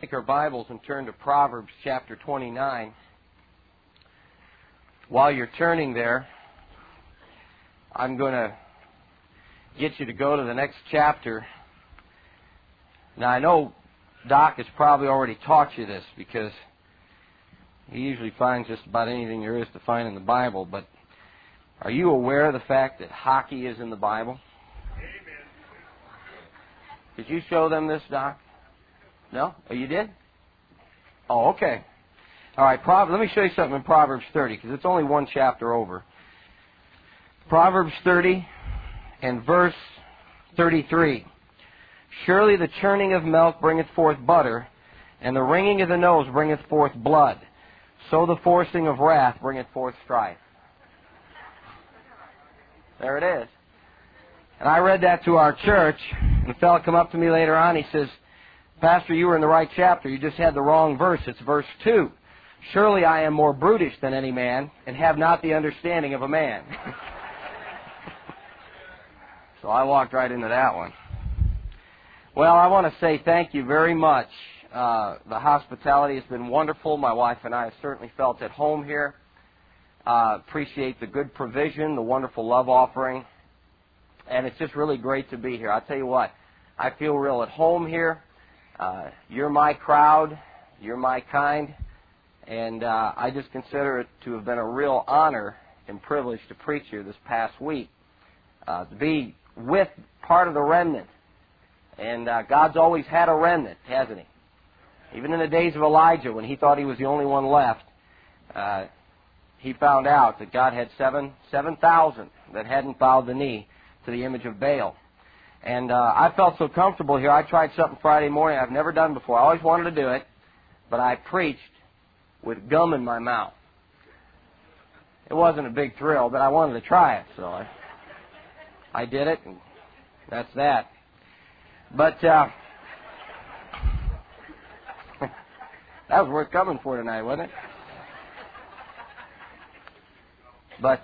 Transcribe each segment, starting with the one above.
Take our Bibles and turn to Proverbs chapter 29. While you're turning there, I'm going to get you to go to the next chapter. Now, I know Doc has probably already taught you this because he usually finds just about anything there is to find in the Bible, but are you aware of the fact that hockey is in the Bible? Amen. Did you show them this, Doc? No? Oh, you did? Oh, okay. All right, let me show you something in Proverbs 30, because it's only one chapter over. Proverbs 30 and verse 33. Surely the churning of milk bringeth forth butter, and the wringing of the nose bringeth forth blood. So the forcing of wrath bringeth forth strife. There it is. And I read that to our church, and a fellow come up to me later on, he says, Pastor, you were in the right chapter, you just had the wrong verse. It's verse 2. Surely I am more brutish than any man, and have not the understanding of a man. So I walked right into that one. Well, I want to say thank you very much. The hospitality has been wonderful. My wife and I have certainly felt at home here. Appreciate the good provision, the wonderful love offering. And it's just really great to be here. I'll tell you what, I feel real at home here. You're my crowd. You're my kind. And I just consider it to have been a real honor and privilege to preach here this past week. To be with part of the remnant. And God's always had a remnant, hasn't He? Even in the days of Elijah, when he thought he was the only one left, he found out that God had 7,000 that hadn't bowed the knee to the image of Baal. And I felt so comfortable here. I tried something Friday morning I've never done before. I always wanted to do it, but I preached with gum in my mouth. It wasn't a big thrill, but I wanted to try it, so I did it, and that's that. But that was worth coming for tonight, wasn't it? But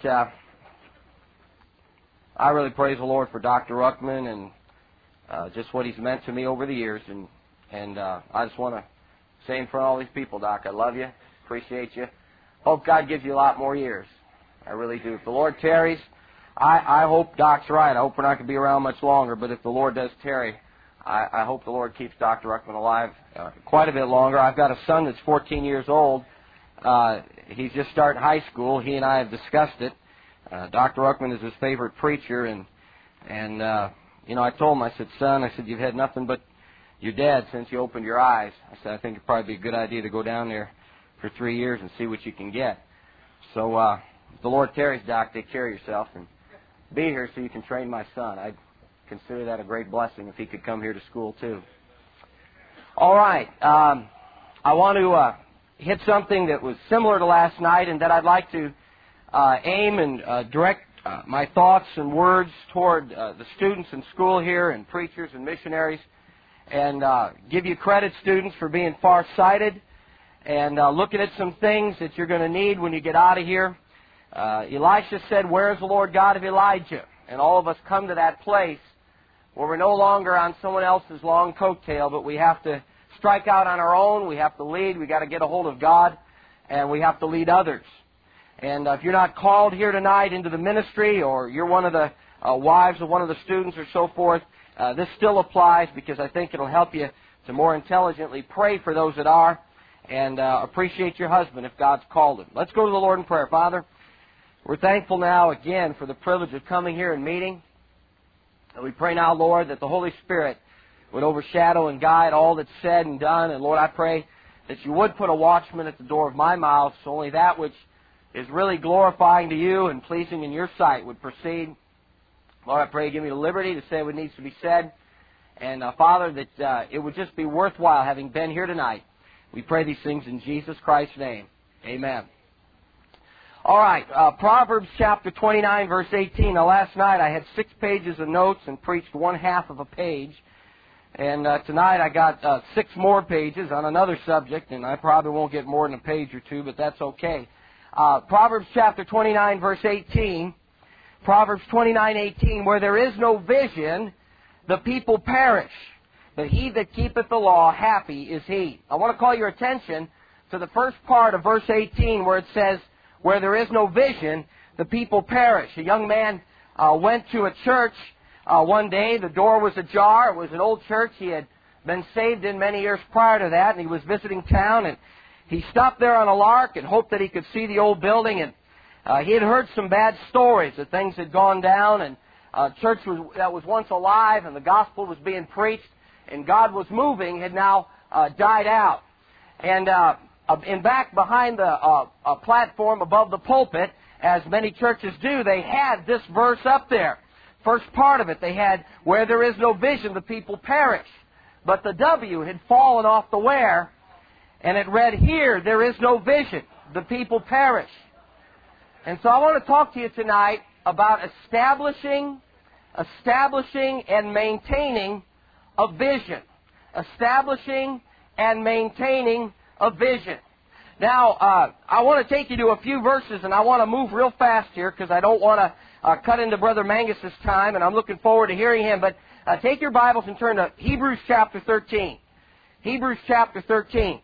I really praise the Lord for Dr. Ruckman and just what he's meant to me over the years. And I just want to say in front of all these people, Doc, I love you, appreciate you. Hope God gives you a lot more years. I really do. If the Lord tarries, I hope Doc's right. I hope we're not going to be around much longer. But if the Lord does tarry, I hope the Lord keeps Dr. Ruckman alive quite a bit longer. I've got a son that's 14 years old. He's just starting high school. He and I have discussed it. Dr. Ruckman is his favorite preacher, and you know, I told him, I said, son, I said, you've had nothing but your dad since you opened your eyes. I said, I think it'd probably be a good idea to go down there for 3 years and see what you can get. So if the Lord tarries, Doc, take care of yourself and be here so you can train my son. I'd consider that a great blessing if he could come here to school too. All right. I want to hit something that was similar to last night, and that I'd like to aim and direct my thoughts and words toward the students in school here and preachers and missionaries, and give you credit, students, for being far-sighted and looking at some things that you're going to need when you get out of here. Elisha said, "Where is the Lord God of Elijah?" And all of us come to that place where we're no longer on someone else's long coattail, but we have to strike out on our own. We have to lead. We got to get a hold of God, and we have to lead others. And if you're not called here tonight into the ministry, or you're one of the wives of one of the students or so forth, this still applies, because I think it'll help you to more intelligently pray for those that are, and appreciate your husband if God's called him. Let's go to the Lord in prayer. Father, we're thankful now again for the privilege of coming here and meeting. And we pray now, Lord, that the Holy Spirit would overshadow and guide all that's said and done. And Lord, I pray that you would put a watchman at the door of my mouth, so only that which is really glorifying to you and pleasing in your sight would proceed. Lord, I pray, give me the liberty to say what needs to be said. And Father, that it would just be worthwhile having been here tonight. We pray these things in Jesus Christ's name. Amen. All right, Proverbs chapter 29, verse 18. Now, last night I had 6 pages of notes and preached 1/2 of a page. And tonight I got 6 more pages on another subject, and I probably won't get more than a page or 2, but that's okay. Proverbs chapter 29, verse 18. Proverbs 29:18, where there is no vision, the people perish. but he that keepeth the law, happy is he. I want to call your attention to the first part of verse 18 where it says, where there is no vision, the people perish. A young man went to a church one day. The door was ajar. It was an old church. He had been saved in many years prior to that, and he was visiting town, and he stopped there on a lark and hoped that he could see the old building, and he had heard some bad stories that things had gone down, and church that was once alive, and the gospel was being preached, and God was moving, had now died out. And back behind the platform above the pulpit, as many churches do, they had this verse up there. First part of it, they had, where there is no vision, the people perish. But the W had fallen off the where, and it read here, there is no vision, the people perish. And so I want to talk to you tonight about establishing and maintaining a vision. Establishing and maintaining a vision. Now, I want to take you to a few verses, and I want to move real fast here because I don't want to cut into Brother Mangus's time, and I'm looking forward to hearing him. But take your Bibles and turn to Hebrews chapter 13. Hebrews chapter 13.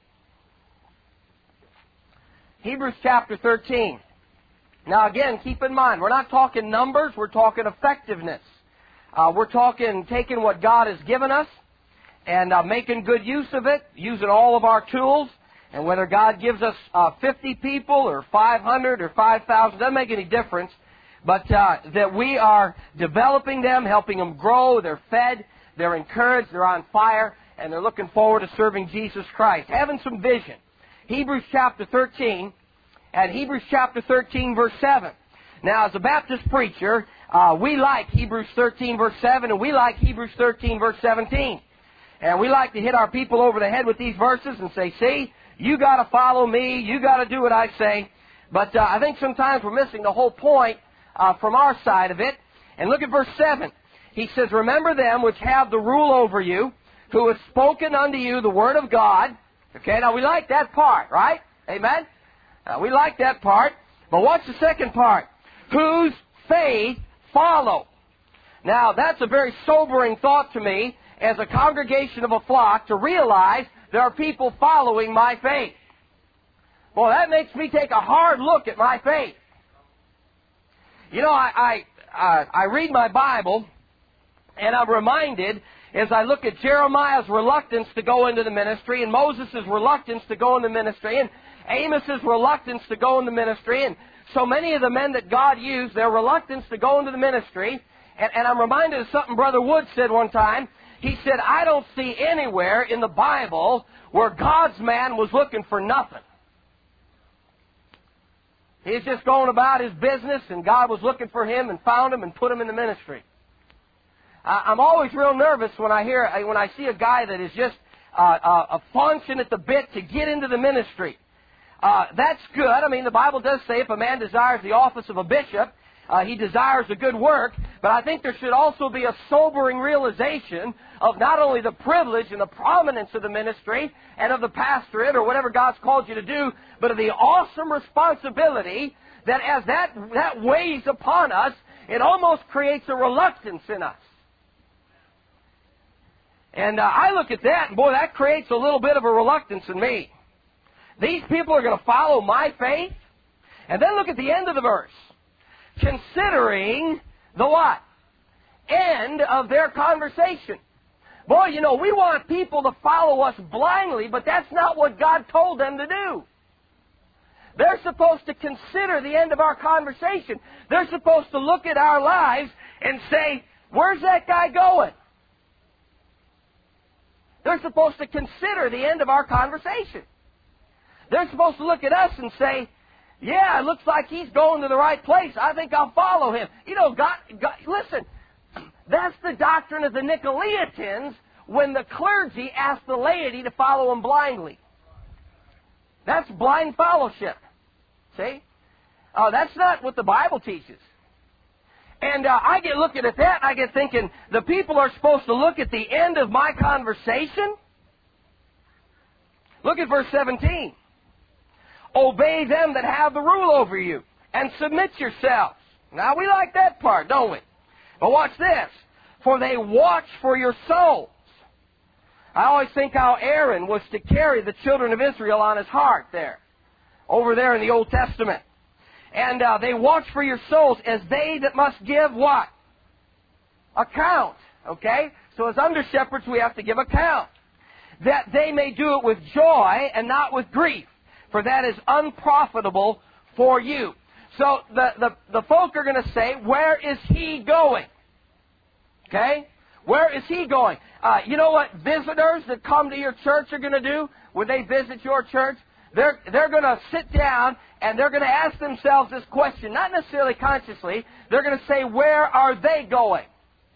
Hebrews chapter 13. Now, again, keep in mind, we're not talking numbers, we're talking effectiveness. We're talking taking what God has given us and making good use of it, using all of our tools. And whether God gives us 50 people or 500 or 5,000, doesn't make any difference. But that we are developing them, helping them grow, they're fed, they're encouraged, they're on fire, and they're looking forward to serving Jesus Christ. Having some vision. Hebrews chapter 13, and Hebrews chapter 13, verse 7. Now, as a Baptist preacher, we like Hebrews 13, verse 7, and we like Hebrews 13, verse 17. And we like to hit our people over the head with these verses and say, see, you got to follow me, you got to do what I say. But I think sometimes we're missing the whole point from our side of it. And look at verse 7. He says, remember them which have the rule over you, who have spoken unto you the word of God. Okay, now we like that part, right? Amen? We like that part. But what's the second part? Whose faith follow. Now, that's a very sobering thought to me as a congregation of a flock to realize there are people following my faith. Well, that makes me take a hard look at my faith. You know, I read my Bible, and I'm reminded as I look at Jeremiah's reluctance to go into the ministry, and Moses' reluctance to go into ministry, and Amos' reluctance to go into ministry, and so many of the men that God used, their reluctance to go into the ministry. And I'm reminded of something Brother Wood said one time. He said, I don't see anywhere in the Bible where God's man was looking for nothing. He's just going about his business, and God was looking for him and found him and put him in the ministry. I'm always real nervous when I see a guy that is just flaunching at the bit to get into the ministry. That's good. I mean, the Bible does say if a man desires the office of a bishop, he desires a good work. But I think there should also be a sobering realization of not only the privilege and the prominence of the ministry and of the pastorate or whatever God's called you to do, but of the awesome responsibility that as that weighs upon us, it almost creates a reluctance in us. And I look at that, and boy, that creates a little bit of a reluctance in me. These people are going to follow my faith. And then look at the end of the verse. Considering the what? End of their conversation. Boy, you know, we want people to follow us blindly, but that's not what God told them to do. They're supposed to consider the end of our conversation. They're supposed to look at our lives and say, where's that guy going? They're supposed to consider the end of our conversation. They're supposed to look at us and say, yeah, it looks like he's going to the right place. I think I'll follow him. You know, God, listen, that's the doctrine of the Nicolaitans when the clergy asked the laity to follow him blindly. That's blind fellowship. See? That's not what the Bible teaches. And I get looking at that, and I get thinking, the people are supposed to look at the end of my conversation? Look at verse 17. Obey them that have the rule over you, and submit yourselves. Now, we like that part, don't we? But watch this. For they watch for your souls, I always think how Aaron was to carry the children of Israel on his heart there, over there in the Old Testament. And they watch for your souls as they that must give what? Account. Okay? So as under shepherds, we have to give account. That they may do it with joy and not with grief, for that is unprofitable for you. So the folk are going to say, where is he going? Okay? Where is he going? You know what visitors that come to your church are going to do when they visit your church? They're going to sit down and they're going to ask themselves this question, not necessarily consciously. They're going to say, where are they going?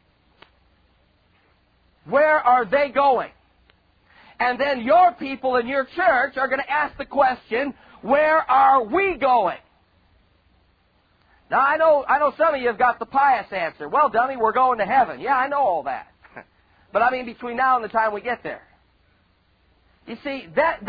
Where are they going? And then your people in your church are going to ask the question, where are we going? Now, I know some of you have got the pious answer. Well, dummy, we're going to heaven. Yeah, I know all that. But I mean, between now and the time we get there. You see,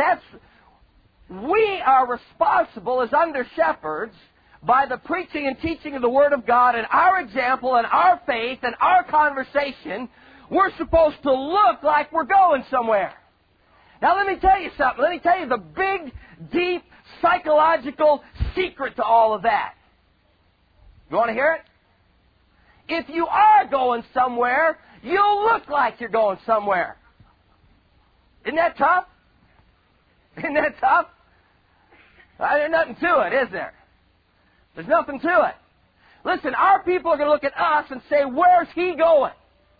we are responsible as under shepherds by the preaching and teaching of the Word of God and our example and our faith and our conversation. We're supposed to look like we're going somewhere. Now, let me tell you something. Let me tell you the big, deep, psychological secret to all of that. You want to hear it? If you are going somewhere, you'll look like you're going somewhere. Isn't that tough? Isn't that tough? There's nothing to it, is there? There's nothing to it. Listen, our people are going to look at us and say, where's he going?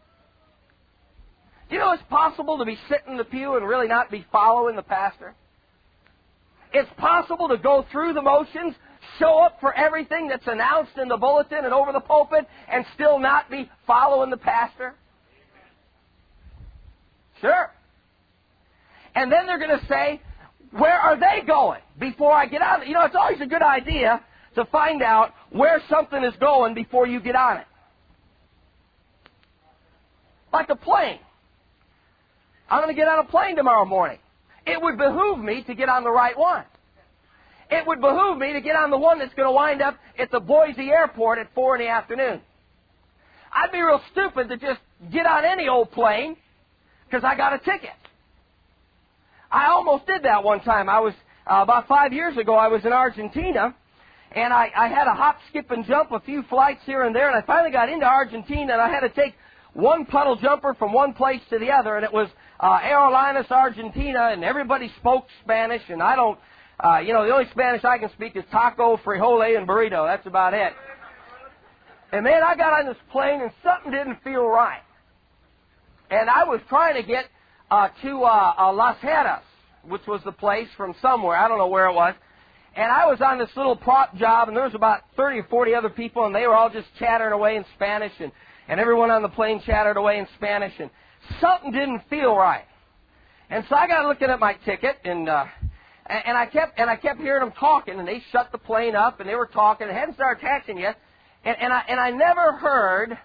Do you know it's possible to be sitting in the pew and really not be following the pastor? It's possible to go through the motions, show up for everything that's announced in the bulletin and over the pulpit, and still not be following the pastor? Sure. And then they're going to say, where are they going before I get on it? You know, it's always a good idea to find out where something is going before you get on it. Like a plane. I'm going to get on a plane tomorrow morning. It would behoove me to get on the right one. It would behoove me to get on the one that's going to wind up at the Boise airport at 4 in the afternoon. I'd be real stupid to just get on any old plane because I got a ticket. I almost did that one time. I was, about 5 years ago, I was in Argentina, and I had a hop, skip, and jump a few flights here and there, and I finally got into Argentina, and I had to take one puddle jumper from one place to the other, and it was Aerolíneas Argentina, and everybody spoke Spanish, and I don't, the only Spanish I can speak is taco, frijole, and burrito. That's about it. And man, I got on this plane, and something didn't feel right. And I was trying to get to Las Heras, which was the place from somewhere. I don't know where it was. And I was on this little prop job, and there was about 30 or 40 other people, and they were all just chattering away in Spanish, and everyone on the plane chattered away in Spanish, and something didn't feel right. And so I got looking at my ticket, and I kept hearing them talking, and they shut the plane up, and they were talking, and hadn't started taxiing yet, and I never heard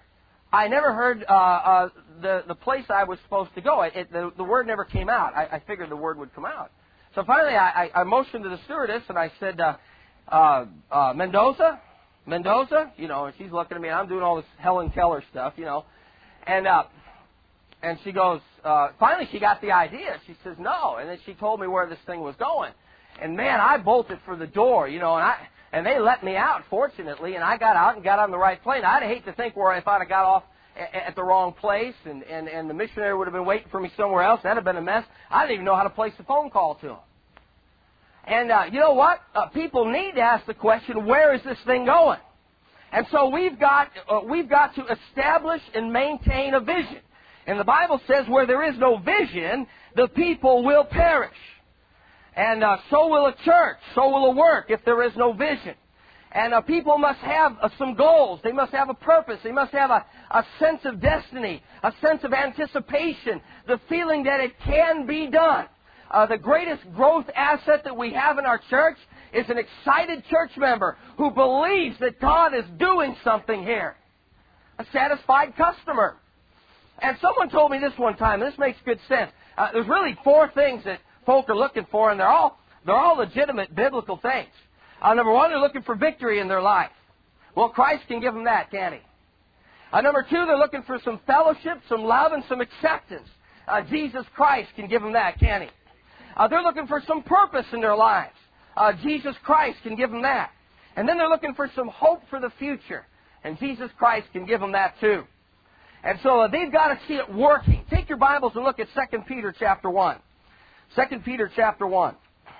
the place I was supposed to go. The word never came out. I figured the word would come out. So finally, I motioned to the stewardess, and I said, Mendoza? You know, and she's looking at me, and I'm doing all this Helen Keller stuff, you know. And she goes, finally she got the idea. She says, no. And then she told me where this thing was going. And man, I bolted for the door, you know, and they let me out, fortunately, and I got out and got on the right plane. I'd hate to think where if I'd have got off at the wrong place, and the missionary would have been waiting for me somewhere else. That'd have been a mess. I didn't even know how to place a phone call to him. And you know what? People need to ask the question, where is this thing going? And so we've got to establish and maintain a vision. And the Bible says where there is no vision, the people will perish. And so will a church, so will a work if there is no vision. And people must have some goals. They must have a purpose. They must have a sense of destiny, a sense of anticipation, the feeling that it can be done. The greatest growth asset that we have in our church is an excited church member who believes that God is doing something here. A satisfied customer. And someone told me this one time, and this makes good sense. There's really 4 things that folk are looking for, and they're all legitimate biblical things. Number 1, they're looking for victory in their life. Well, Christ can give them that, can't He? Number 2, they're looking for some fellowship, some love, and some acceptance. Jesus Christ can give them that, can He? They're looking for some purpose in their lives. Jesus Christ can give them that. And then they're looking for some hope for the future. And Jesus Christ can give them that too. And so they've got to see it working. Take your Bibles and look at 2 Peter chapter 1. 2 Peter chapter 1.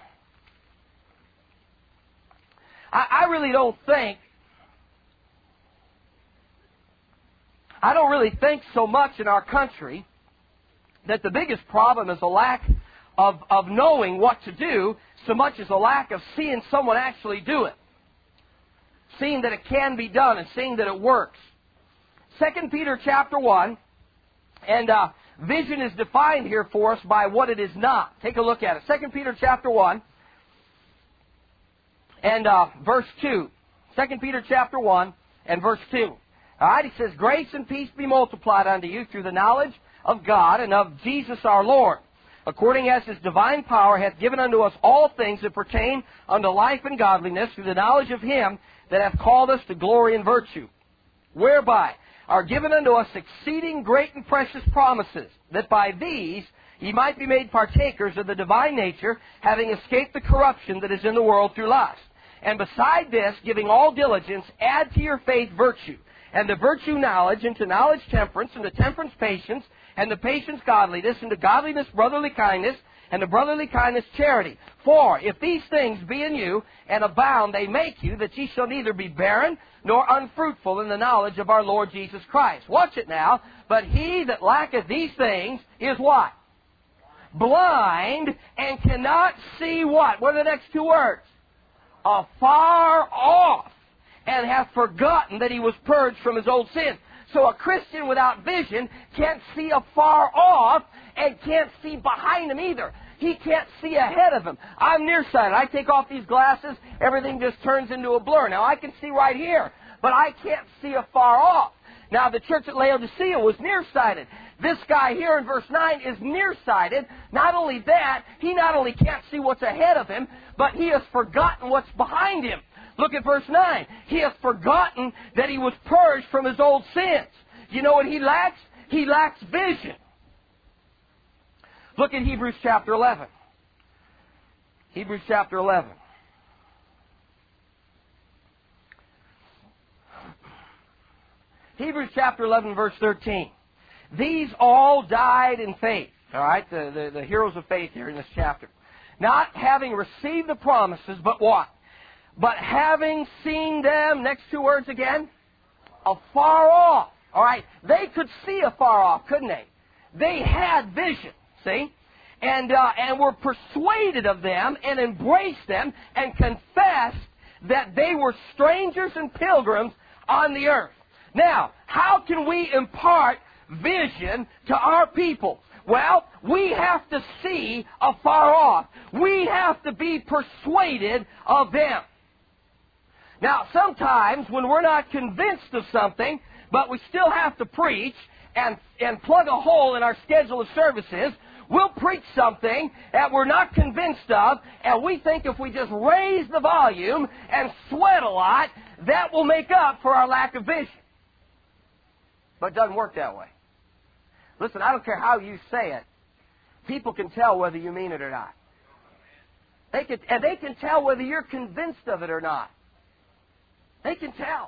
I really don't think so much in our country that the biggest problem is a lack of knowing what to do so much as a lack of seeing someone actually do it. Seeing that it can be done and seeing that it works. 2 Peter chapter 1, and vision is defined here for us by what it is not. Take a look at it. 2 Peter chapter 1 and verse 2. 2 Peter chapter 1 and verse 2. All right, he says, "Grace and peace be multiplied unto you through the knowledge of God and of Jesus our Lord, according as His divine power hath given unto us all things that pertain unto life and godliness, through the knowledge of Him that hath called us to glory and virtue, whereby are given unto us exceeding great and precious promises, that by these ye might be made partakers of the divine nature, having escaped the corruption that is in the world through lust. And beside this, giving all diligence, add to your faith virtue, and to virtue knowledge, and to knowledge temperance, and to temperance patience, and to patience godliness, and to godliness brotherly kindness, and to brotherly kindness charity. For if these things be in you, and abound, they make you, that ye shall neither be barren, nor unfruitful in the knowledge of our Lord Jesus Christ." Watch it now. "But he that lacketh these things is" what? "Blind, and cannot see" what? What are the next two words? "Afar off, and hath forgotten that he was purged from his old sins." So a Christian without vision can't see afar off and can't see behind him either. He can't see ahead of him. I'm nearsighted. I take off these glasses, everything just turns into a blur. Now I can see right here, but I can't see afar off. Now the church at Laodicea was nearsighted. This guy here in verse 9 is nearsighted. Not only that, he not only can't see what's ahead of him, but he has forgotten what's behind him. Look at verse 9. He has forgotten that he was purged from his old sins. You know what he lacks? He lacks vision. Look at Hebrews chapter 11. Hebrews chapter 11. Hebrews chapter 11, verse 13. "These all died in faith." All right, the heroes of faith here in this chapter. "Not having received the promises, but what? But having seen them," next two words again, "afar off." All right, they could see afar off, couldn't they? They had vision, see? And were persuaded of them and embraced them and confessed that they were strangers and pilgrims on the earth. Now, how can we impart vision to our people? Well, we have to see afar off. We have to be persuaded of them. Now, sometimes when we're not convinced of something, but we still have to preach and plug a hole in our schedule of services, we'll preach something that we're not convinced of, and we think if we just raise the volume and sweat a lot, that will make up for our lack of vision. But it doesn't work that way. Listen, I don't care how you say it. People can tell whether you mean it or not. They can tell whether you're convinced of it or not. They can tell.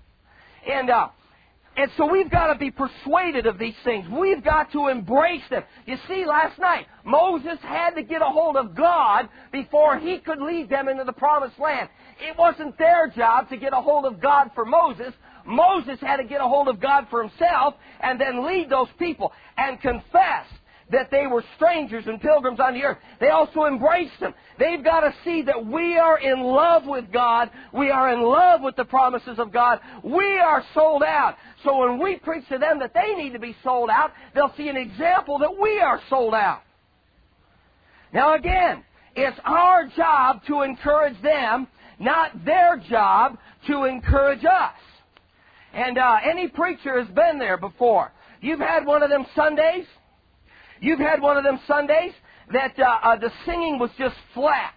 And so we've got to be persuaded of these things. We've got to embrace them. You see, last night, Moses had to get a hold of God before he could lead them into the promised land. It wasn't their job to get a hold of God for Moses. Moses had to get a hold of God for himself and then lead those people and confess that they were strangers and pilgrims on the earth. They also embraced them. They've got to see that we are in love with God. We are in love with the promises of God. We are sold out. So when we preach to them that they need to be sold out, they'll see an example that we are sold out. Now again, it's our job to encourage them, not their job to encourage us. And any preacher has been there before. You've had one of them Sundays. You've had one of them Sundays that the singing was just flat.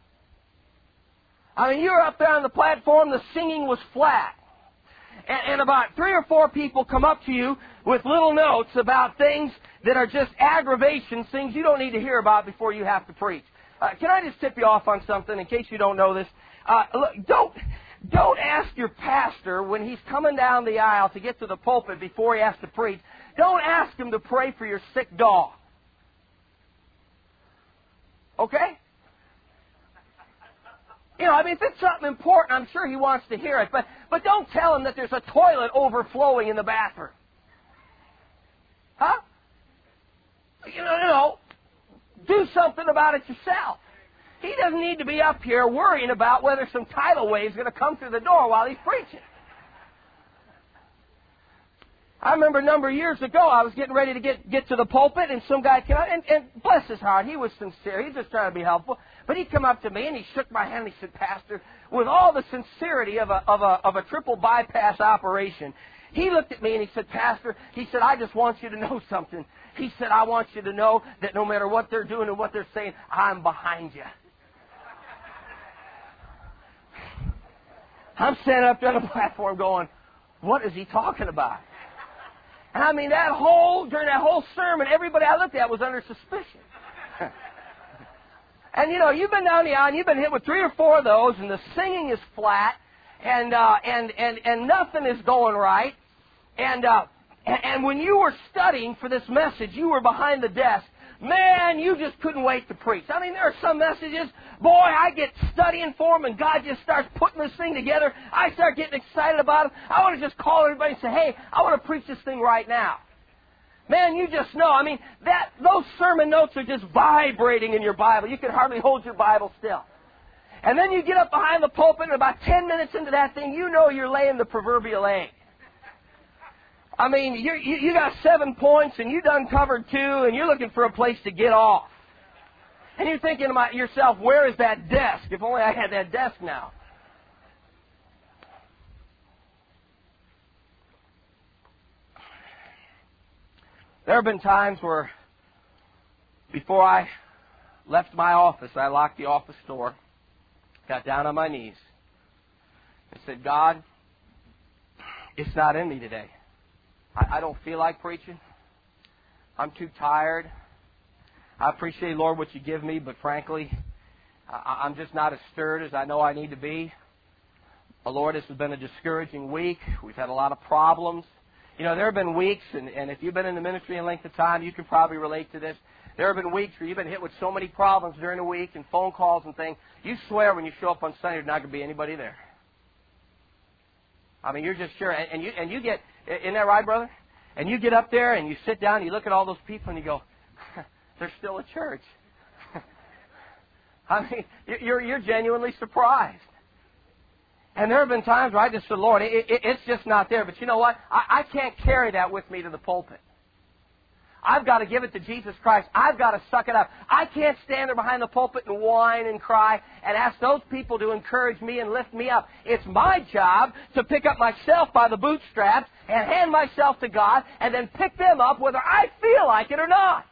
I mean, you were up there on the platform, the singing was flat. And about 3 or 4 people come up to you with little notes about things that are just aggravations, things you don't need to hear about before you have to preach. Can I just tip you off on something in case you don't know this? Look, don't ask your pastor when he's coming down the aisle to get to the pulpit before he has to preach. Don't ask him to pray for your sick dog. Okay? You know, I mean, if it's something important, I'm sure he wants to hear it. But don't tell him that there's a toilet overflowing in the bathroom. Huh? You know, do something about it yourself. He doesn't need to be up here worrying about whether some tidal wave is going to come through the door while he's preaching. I remember a number of years ago, I was getting ready to get to the pulpit, and some guy came up, and bless his heart, he was sincere. He was just trying to be helpful. But he came up to me, and he shook my hand, and he said, Pastor, with all the sincerity of a triple bypass operation, he looked at me, and he said, Pastor, he said, I just want you to know something. He said, I want you to know that no matter what they're doing and what they're saying, I'm behind you. I'm standing up there on the platform going, what is he talking about? And I mean, during that whole sermon, everybody I looked at was under suspicion. And you know, you've been down the aisle and you've been hit with 3 or 4 of those, and the singing is flat, and nothing is going right. And when you were studying for this message, you were behind the desk. Man, you just couldn't wait to preach. I mean, there are some messages, boy, I get studying for them, and God just starts putting this thing together. I start getting excited about it. I want to just call everybody and say, hey, I want to preach this thing right now. Man, you just know. I mean, those sermon notes are just vibrating in your Bible. You can hardly hold your Bible still. And then you get up behind the pulpit, and about 10 minutes into that thing, you know you're laying the proverbial egg. I mean, you got 7 points, and you done covered 2, and you're looking for a place to get off. And you're thinking to yourself, where is that desk? If only I had that desk now. There have been times where, before I left my office, I locked the office door, got down on my knees, and said, God, it's not in me today. I don't feel like preaching. I'm too tired. I appreciate, Lord, what you give me, but frankly, I'm just not as stirred as I know I need to be. Lord, this has been a discouraging week. We've had a lot of problems. You know, there have been weeks, and if you've been in the ministry a length of time, you can probably relate to this. There have been weeks where you've been hit with so many problems during the week and phone calls and things. You swear when you show up on Sunday there's not going to be anybody there. I mean, you're just sure. And you get, isn't that right, brother? And you get up there and you sit down and you look at all those people and you go, there's still a church. I mean, you're genuinely surprised. And there have been times where I just said, Lord, it's just not there. But you know what? I can't carry that with me to the pulpit. I've got to give it to Jesus Christ. I've got to suck it up. I can't stand there behind the pulpit and whine and cry and ask those people to encourage me and lift me up. It's my job to pick up myself by the bootstraps and hand myself to God and then pick them up whether I feel like it or not.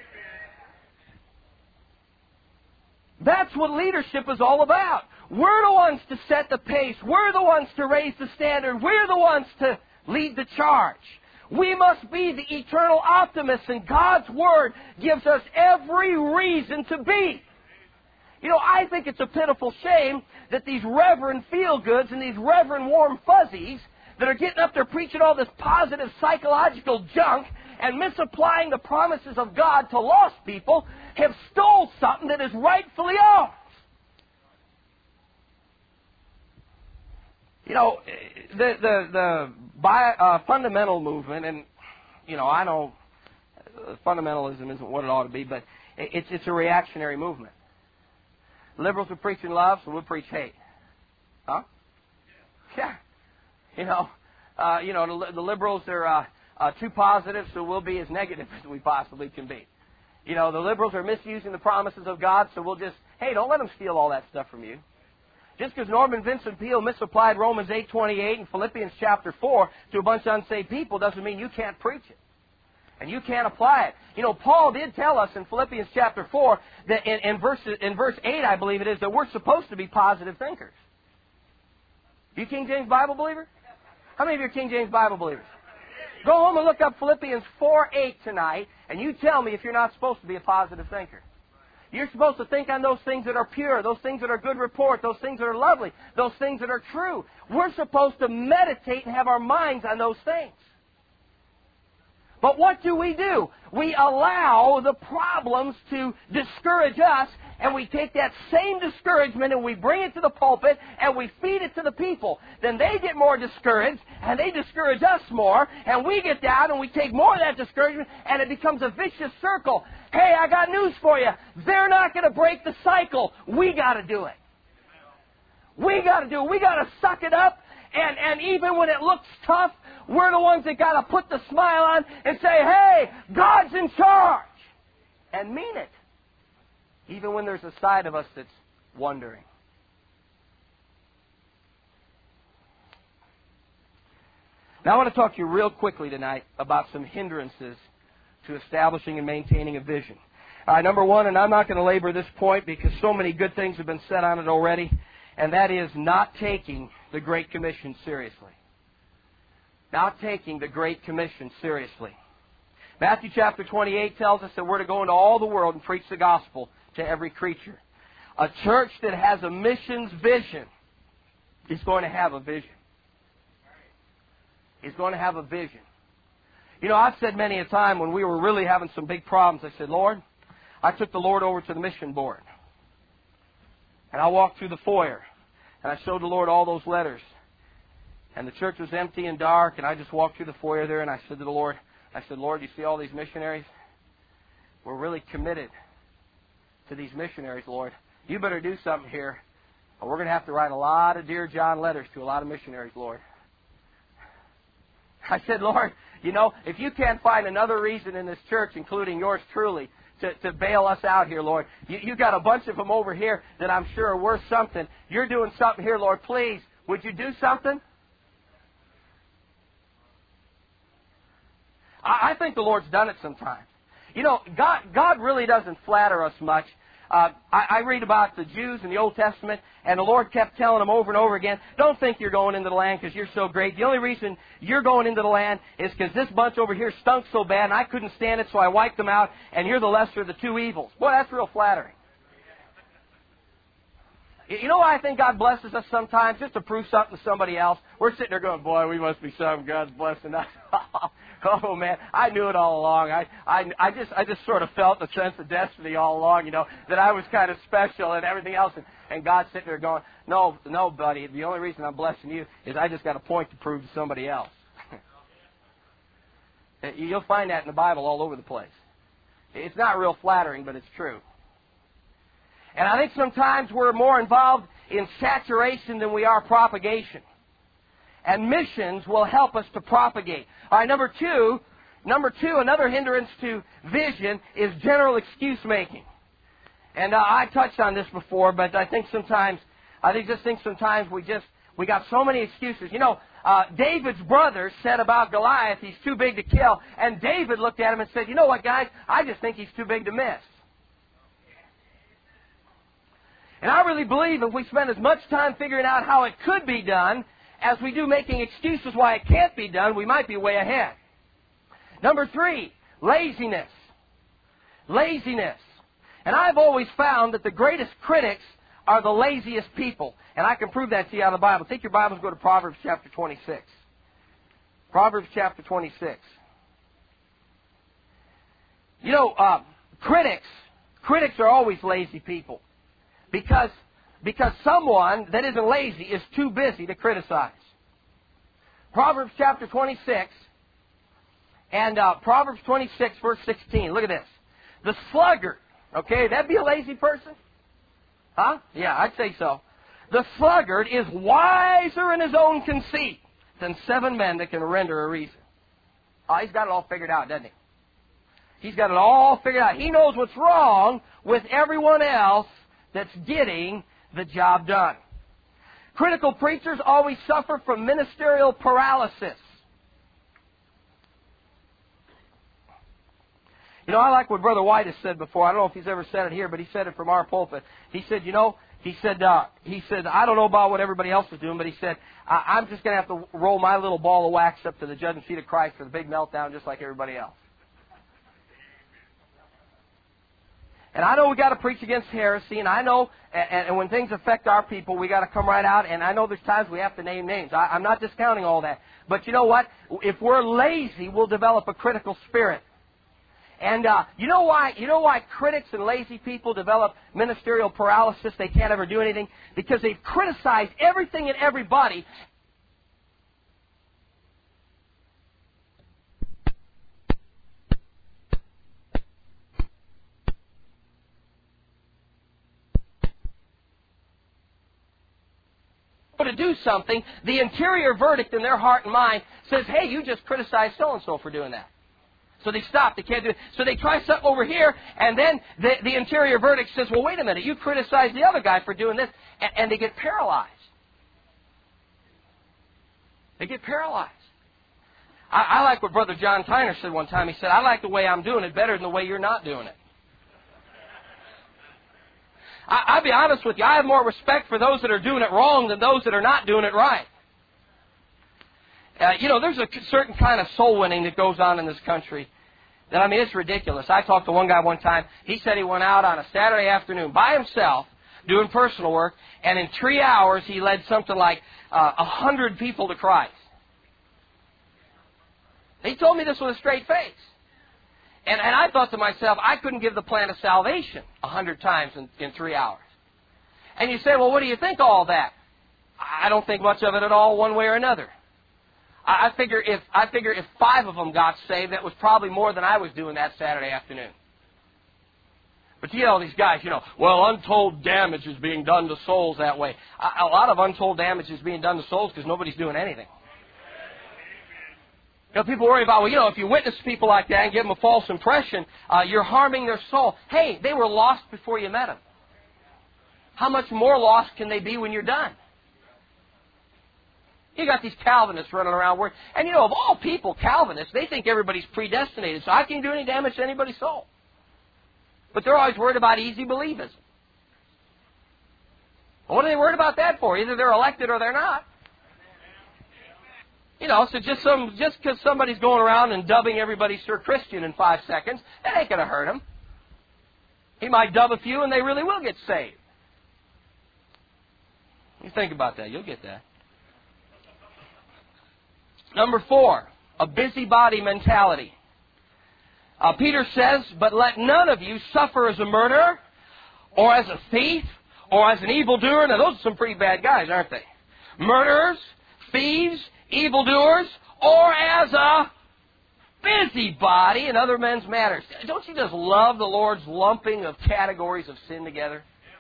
That's what leadership is all about. We're the ones to set the pace. We're the ones to raise the standard. We're the ones to lead the charge. We must be the eternal optimists, and God's Word gives us every reason to be. You know, I think it's a pitiful shame that these reverend feel-goods and these reverend warm fuzzies that are getting up there preaching all this positive psychological junk and misapplying the promises of God to lost people have stole something that is rightfully ours. You know, the fundamental movement, and, you know, I know fundamentalism isn't what it ought to be, but it's a reactionary movement. Liberals are preaching love, so we'll preach hate. Huh? Yeah. You know, the liberals are too positive, so we'll be as negative as we possibly can be. You know, the liberals are misusing the promises of God, so we'll just, hey, don't let them steal all that stuff from you. Just because Norman Vincent Peale misapplied Romans 8:28 and Philippians chapter 4 to a bunch of unsaved people doesn't mean you can't preach it. And you can't apply it. You know, Paul did tell us in Philippians chapter 4 that in verse 8, I believe it is, that we're supposed to be positive thinkers. You King James Bible believer? How many of you are King James Bible believers? Go home and look up Philippians 4:8 tonight, and you tell me if you're not supposed to be a positive thinker. You're supposed to think on those things that are pure, those things that are good report, those things that are lovely, those things that are true. We're supposed to meditate and have our minds on those things. But what do? We allow the problems to discourage us, and we take that same discouragement and we bring it to the pulpit and we feed it to the people. Then they get more discouraged, and they discourage us more, and we get down and we take more of that discouragement, and it becomes a vicious circle. Hey, I got news for you. They're not going to break the cycle. We got to do it. We got to do it. We got to suck it up. And even when it looks tough, we're the ones that got to put the smile on and say, hey, God's in charge. And mean it. Even when there's a side of us that's wondering. Now I want to talk to you real quickly tonight about some hindrances to establishing and maintaining a vision. Number one, and I'm not going to labor this point because so many good things have been said on it already, and that is not taking the Great Commission seriously. Not taking the Great Commission seriously. Matthew chapter 28 tells us that we're to go into all the world and preach the gospel to every creature. A church that has a missions vision is going to have a vision. Is going to have a vision. You know, I've said many a time when we were really having some big problems, I said, Lord, I took the Lord over to the mission board. And I walked through the foyer. And I showed the Lord all those letters. And the church was empty and dark. And I just walked through the foyer there and I said to the Lord, Lord, you see all these missionaries? We're really committed to these missionaries, Lord. You better do something here. Or we're going to have to write a lot of Dear John letters to a lot of missionaries, Lord. I said, Lord, you know, if you can't find another reason in this church, including yours truly, to bail us out here, Lord. You got a bunch of them over here that I'm sure are worth something. You're doing something here, Lord. Please, would you do something? I think the Lord's done it sometimes. You know, God really doesn't flatter us much. I read about the Jews in the Old Testament, and the Lord kept telling them over and over again, don't think you're going into the land because you're so great. The only reason you're going into the land is because this bunch over here stunk so bad, and I couldn't stand it, so I wiped them out, and you're the lesser of the two evils. Boy, that's real flattering. You know why I think God blesses us sometimes? Just to prove something to somebody else. We're sitting there going, boy, we must be something. God's blessing us. Oh, man, I knew it all along. I just sort of felt the sense of destiny all along, you know, that I was kind of special and everything else. And God's sitting there going, no, buddy, the only reason I'm blessing you is I just got a point to prove to somebody else. You'll find that in the Bible all over the place. It's not real flattering, but it's true. And I think sometimes we're more involved in saturation than we are propagation. And missions will help us to propagate. All right, number two, another hindrance to vision is general excuse making. And I touched on this before, but I think sometimes we got so many excuses. You know, David's brothers said about Goliath, he's too big to kill. And David looked at him and said, you know what, guys, I just think he's too big to miss. And I really believe if we spend as much time figuring out how it could be done as we do making excuses why it can't be done, we might be way ahead. Number three, laziness. Laziness. And I've always found that the greatest critics are the laziest people. And I can prove that to you out of the Bible. Take your Bibles and go to Proverbs chapter 26. Proverbs chapter 26. You know, critics are always lazy people. Because someone that isn't lazy is too busy to criticize. Proverbs chapter 26 and Proverbs 26 verse 16. Look at this. The sluggard. Okay, that'd be a lazy person? Huh? Yeah, I'd say so. The sluggard is wiser in his own conceit than 7 men that can render a reason. Oh, he's got it all figured out, doesn't he? He's got it all figured out. He knows what's wrong with everyone else that's getting the job done. Critical preachers always suffer from ministerial paralysis. You I like what Brother White has said before. I don't know if he's ever said it here, but he said it from our pulpit. He said, he said, I don't know about what everybody else is doing, but he said, I'm just going to have to roll my little ball of wax up to the judgment seat of Christ for the big meltdown just like everybody else. And I know we got to preach against heresy, and I know, and when things affect our people, we got to come right out. And I know there's times we have to name names. I'm not discounting all that, but you know what? If we're lazy, we'll develop a critical spirit. And you know why critics and lazy people develop ministerial paralysis? They can't ever do anything because they've criticized everything and everybody. To do something, the interior verdict in their heart and mind says, hey, you just criticized so-and-so for doing that. So they stop. They can't do it. So they try something over here, and then the interior verdict says, well, wait a minute, you criticized the other guy for doing this, and they get paralyzed. They get paralyzed. I like what Brother John Tyner said one time. He said, I like the way I'm doing it better than the way you're not doing it. I'll be honest with you, I have more respect for those that are doing it wrong than those that are not doing it right. There's a certain kind of soul winning that goes on in this country that, it's ridiculous. I talked to one guy one time. He said he went out on a Saturday afternoon by himself doing personal work, and in 3 hours he led something like 100 people to Christ. He told me this with a straight face. And I thought to myself, I couldn't give the plan of salvation 100 times in 3 hours. And you say, well, what do you think of all that? I don't think much of it at all one way or another. I figure if 5 of them got saved, that was probably more than I was doing that Saturday afternoon. But these guys, well, untold damage is being done to souls that way. A lot of untold damage is being done to souls because nobody's doing anything. People worry about, if you witness people like that and give them a false impression, you're harming their soul. Hey, they were lost before you met them. How much more lost can they be when you're done? You got these Calvinists running around and of all people, Calvinists, they think everybody's predestinated, so I can't do any damage to anybody's soul. But they're always worried about easy believism. Well, what are they worried about that for? Either they're elected or they're not. So just because somebody's going around and dubbing everybody Sir Christian in 5 seconds, that ain't going to hurt him. He might dub a few and they really will get saved. You think about that, you'll get that. Number 4, a busybody mentality. Peter says, but let none of you suffer as a murderer, or as a thief, or as an evildoer. Now those are some pretty bad guys, aren't they? Murderers, thieves, evildoers, or as a busybody in other men's matters. Don't you just love the Lord's lumping of categories of sin together?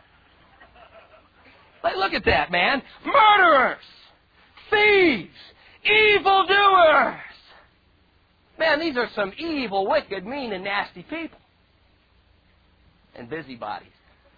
Look at that, man. Murderers, thieves, evildoers. Man, these are some evil, wicked, mean, and nasty people. And busybodies.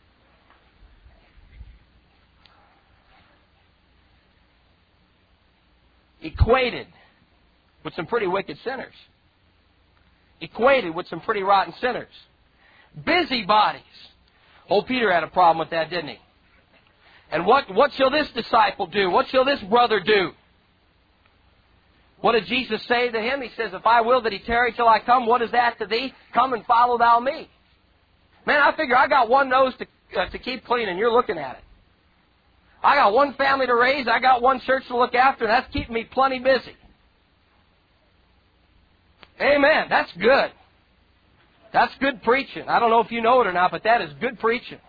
Equated with some pretty wicked sinners. Equated with some pretty rotten sinners. Busybodies. Old Peter had a problem with that, didn't he? And what shall this disciple do? What shall this brother do? What did Jesus say to him? He says, if I will that he tarry till I come, what is that to thee? Come and follow thou me. Man, I figure I got one nose to keep clean, and you're looking at it. I got one family to raise, I got one church to look after, and that's keeping me plenty busy. Amen. That's good. That's good preaching. I don't know if you know it or not, but that is good preaching.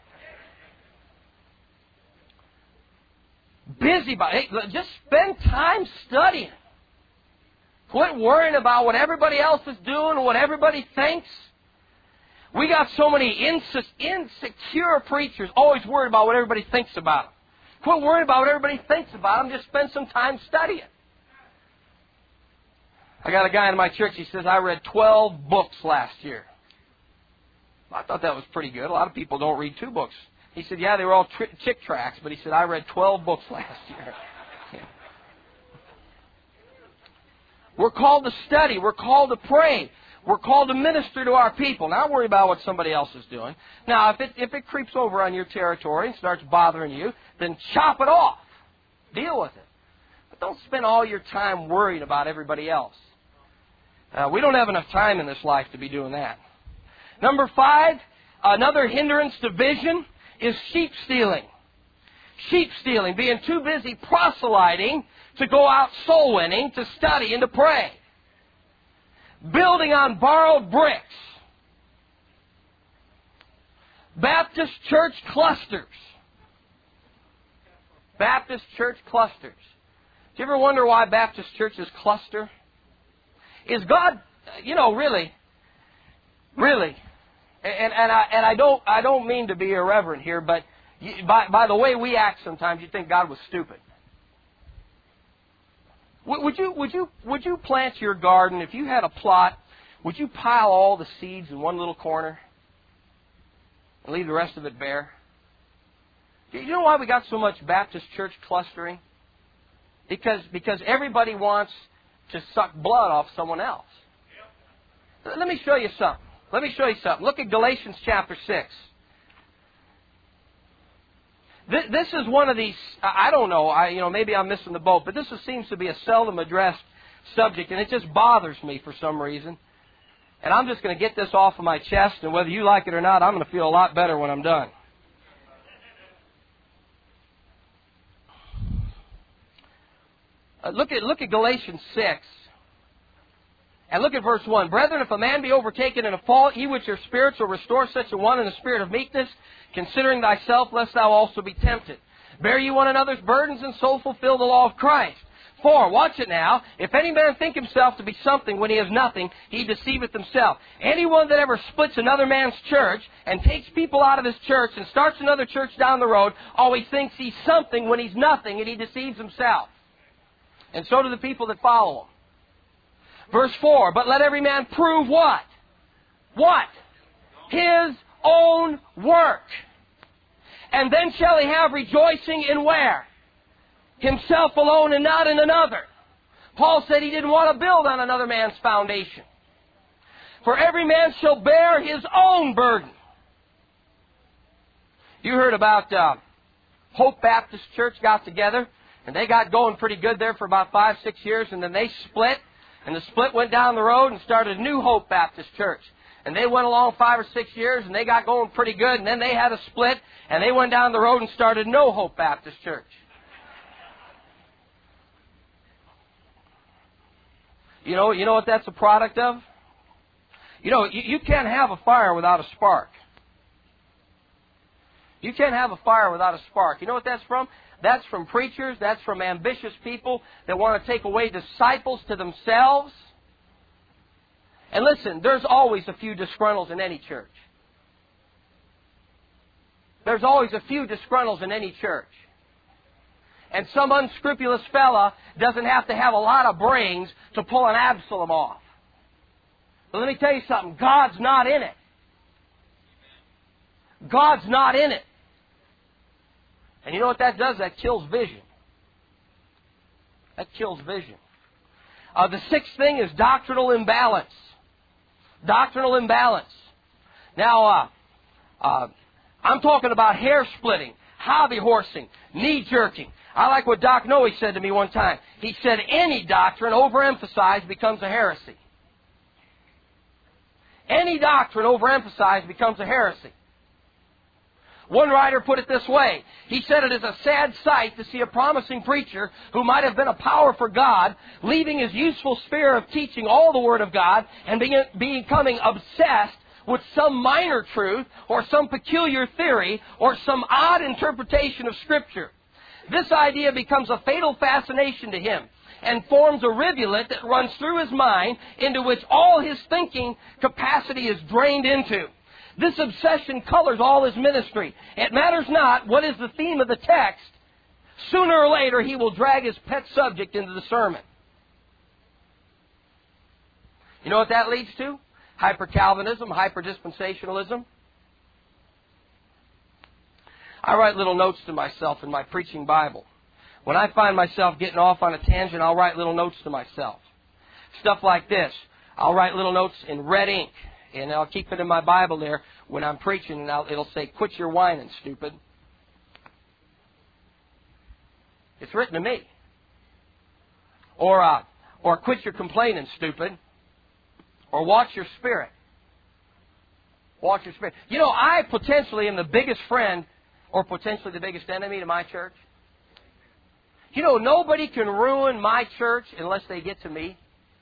Busybody. Hey, just spend time studying. Quit worrying about what everybody else is doing, what everybody thinks. We got so many insecure preachers always worried about what everybody thinks about them. Quit worrying about what everybody thinks about them. Just spend some time studying. I got a guy in my church, he says, I read 12 books last year. I thought that was pretty good. A lot of people don't read 2 books. He said, yeah, they were all chick tracts, but he said, I read 12 books last year. Yeah. We're called to study. We're called to pray. We're called to minister to our people, not worry about what somebody else is doing. Now, if it creeps over on your territory and starts bothering you, then chop it off. Deal with it. But don't spend all your time worrying about everybody else. We don't have enough time in this life to be doing that. Number 5, another hindrance to vision is sheep stealing. Sheep stealing, being too busy proselyting to go out soul winning, to study and to pray. Building on borrowed bricks. Baptist church clusters. Baptist church clusters. Do you ever wonder why Baptist churches cluster? Is God, really, and I don't mean to be irreverent here, but by the way we act sometimes, you think God was stupid. Would you plant your garden, if you had a plot, would you pile all the seeds in one little corner and leave the rest of it bare? You know why we got so much Baptist church clustering? Because everybody wants to suck blood off someone else. Let me show you something. Look at Galatians chapter 6. This is one of these, I don't know, maybe I'm missing the boat, but this seems to be a seldom addressed subject, and it just bothers me for some reason. And I'm just going to get this off of my chest, and whether you like it or not, I'm going to feel a lot better when I'm done. Look at Galatians 6. And look at verse 1. Brethren, if a man be overtaken in a fault, ye which are spiritual, restore such a one in a spirit of meekness, considering thyself, lest thou also be tempted. Bear ye one another's burdens, and so fulfill the law of Christ. For, watch it now, if any man think himself to be something when he is nothing, he deceiveth himself. Anyone that ever splits another man's church and takes people out of his church and starts another church down the road always thinks he's something when he's nothing, and he deceives himself. And so do the people that follow him. Verse 4, but let every man prove what? What? His own work. And then shall he have rejoicing in where? Himself alone and not in another. Paul said he didn't want to build on another man's foundation. For every man shall bear his own burden. You heard about Hope Baptist Church got together, and they got going pretty good there for about 5-6 years, and then they split. And the split went down the road and started a new Hope Baptist Church. And they went along 5 or 6 years, and they got going pretty good. And then they had a split, and they went down the road and started No Hope Baptist Church. You know what that's a product of? You can't have a fire without a spark. You can't have a fire without a spark. You know what that's from? That's from preachers. That's from ambitious people that want to take away disciples to themselves. And listen, there's always a few disgruntles in any church. There's always a few disgruntles in any church. And some unscrupulous fella doesn't have to have a lot of brains to pull an Absalom off. But let me tell you something. God's not in it. God's not in it. And you know what that does? That kills vision. That kills vision. The sixth thing is doctrinal imbalance. Doctrinal imbalance. Now, I'm talking about hair splitting, hobby horsing, knee jerking. I like what Doc Noe said to me one time. He said, any doctrine overemphasized becomes a heresy. Any doctrine overemphasized becomes a heresy. One writer put it this way. He said it is a sad sight to see a promising preacher who might have been a power for God leaving his useful sphere of teaching all the Word of God and becoming obsessed with some minor truth or some peculiar theory or some odd interpretation of Scripture. This idea becomes a fatal fascination to him and forms a rivulet that runs through his mind into which all his thinking capacity is drained into. This obsession colors all his ministry. It matters not what is the theme of the text. Sooner or later, he will drag his pet subject into the sermon. You know what that leads to? Hyper-Calvinism, hyper-dispensationalism. I write little notes to myself in my preaching Bible. When I find myself getting off on a tangent, I'll write little notes to myself. Stuff like this. I'll write little notes in red ink, and I'll keep it in my Bible there when I'm preaching, and it'll say, "Quit your whining, stupid." It's written to me. Or "Quit your complaining, stupid." Or "Watch your spirit." Watch your spirit. You know, I potentially am the biggest friend or potentially the biggest enemy to my church. You know, nobody can ruin my church unless they get to me.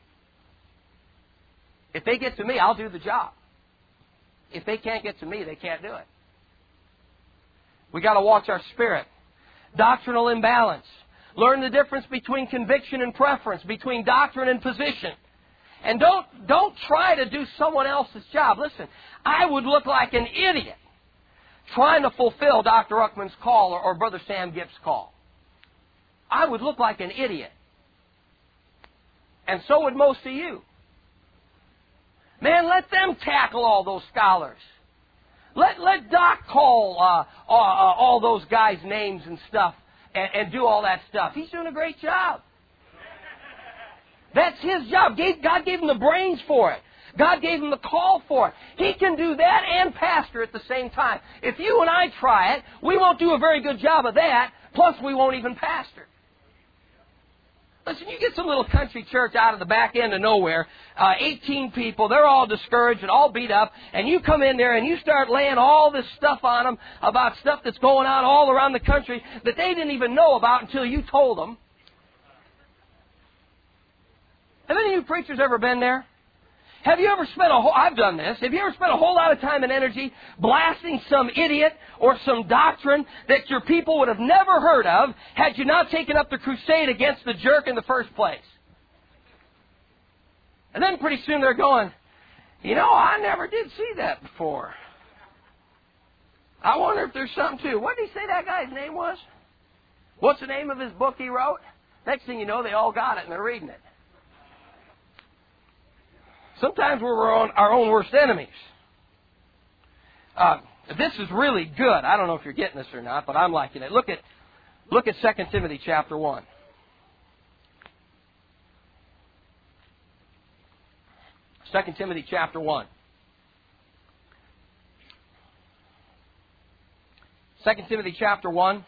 If they get to me, I'll do the job. If they can't get to me, they can't do it. We got to watch our spirit. Doctrinal imbalance. Learn the difference between conviction and preference, between doctrine and position. And don't try to do someone else's job. Listen, I would look like an idiot trying to fulfill Dr. Ruckman's call or Brother Sam Gipp's call. I would look like an idiot. And so would most of you. Man, let them tackle all those scholars. Let Doc call all those guys' names and stuff and do all that stuff. He's doing a great job. That's his job. God gave him the brains for it. God gave him the call for it. He can do that and pastor at the same time. If you and I try it, we won't do a very good job of that, plus we won't even pastor. Listen, you get some little country church out of the back end of nowhere, 18 people, they're all discouraged and all beat up, and you come in there and you start laying all this stuff on them about stuff that's going on all around the country that they didn't even know about until you told them. Have any of you preachers ever been there? Have you ever spent I've done this. Have you ever spent a whole lot of time and energy blasting some idiot or some doctrine that your people would have never heard of had you not taken up the crusade against the jerk in the first place? And then pretty soon they're going, you know, I never did see that before. I wonder if there's something to. What did he say that guy's name was? What's the name of his book he wrote? Next thing you know, they all got it and they're reading it. Sometimes we're our own worst enemies. This is really good. I don't know if you're getting this or not, but I'm liking it. Look at 2 Timothy chapter 1. Second Timothy chapter 1. 2 Timothy chapter 1.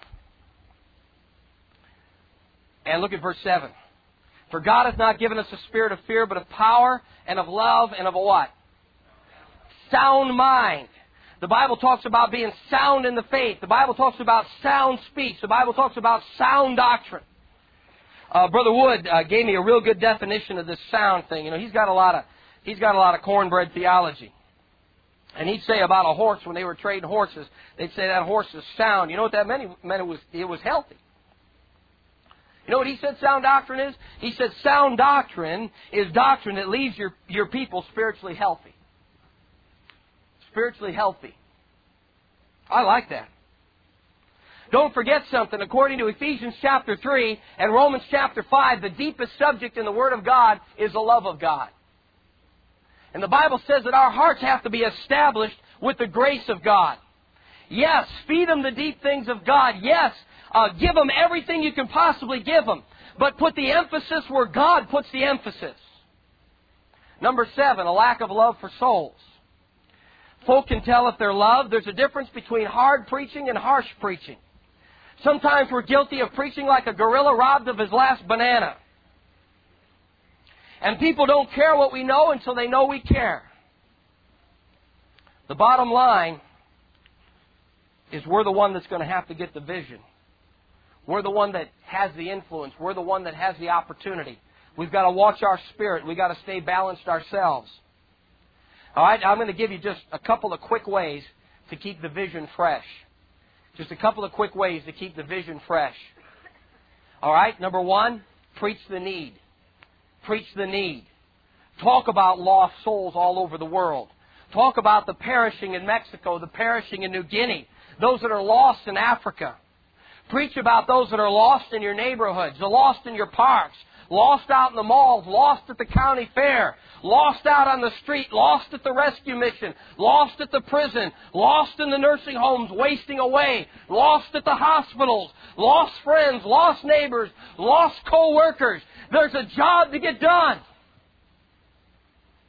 And look at verse 7. For God hath not given us a spirit of fear, but of power and of love and of a what? Sound mind. The Bible talks about being sound in the faith. The Bible talks about sound speech. The Bible talks about sound doctrine. Brother Wood gave me a real good definition of this sound thing. You know, he's got a lot of cornbread theology. And he'd say about a horse when they were trading horses, they'd say that horse is sound. You know what that meant? It meant it was healthy. You know what he said sound doctrine is? He said sound doctrine is doctrine that leaves your people spiritually healthy. Spiritually healthy. I like that. Don't forget something. According to Ephesians chapter 3 and Romans chapter 5, the deepest subject in the Word of God is the love of God. And the Bible says that our hearts have to be established with the grace of God. Yes, feed them the deep things of God. Yes, give them everything you can possibly give them. But put the emphasis where God puts the emphasis. Number 7, a lack of love for souls. Folk can tell if they're loved. There's a difference between hard preaching and harsh preaching. Sometimes we're guilty of preaching like a gorilla robbed of his last banana. And people don't care what we know until they know we care. The bottom line is we're the one that's going to have to get the vision. We're the one that has the influence. We're the one that has the opportunity. We've got to watch our spirit. We've got to stay balanced ourselves. All right, I'm going to give you just a couple of quick ways to keep the vision fresh. Just a couple of quick ways to keep the vision fresh. All right, number 1, preach the need. Preach the need. Talk about lost souls all over the world. Talk about the perishing in Mexico, the perishing in New Guinea, those that are lost in Africa. Preach about those that are lost in your neighborhoods, lost in your parks, lost out in the malls, lost at the county fair, lost out on the street, lost at the rescue mission, lost at the prison, lost in the nursing homes, wasting away, lost at the hospitals, lost friends, lost neighbors, lost co-workers. There's a job to get done.